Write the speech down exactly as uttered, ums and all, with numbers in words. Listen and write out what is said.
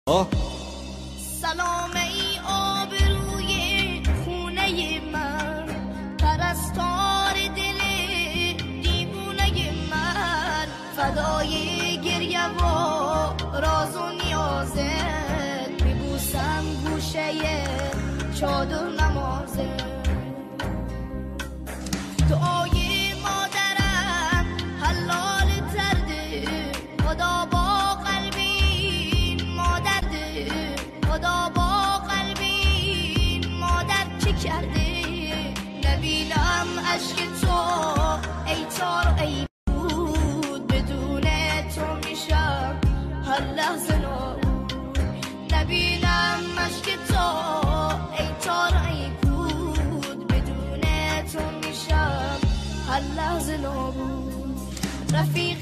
آه سلام ای آبروی خونه من، پرستار دل دیوونه من، فدای گریه و راز و نیازت، میبوسم گوشه چادر نمازت. دعای مادرم حلال ترده، خدا با قلبی مادر ده، خدا با قلبی مادر چی کرده. نبینم عشق تو ای تار ای بود، بدون تو میشم هر لحظه نابود. نبینم عشق تو ای تار ای بود، بدون تو میشم هر لحظه نابود. رفیق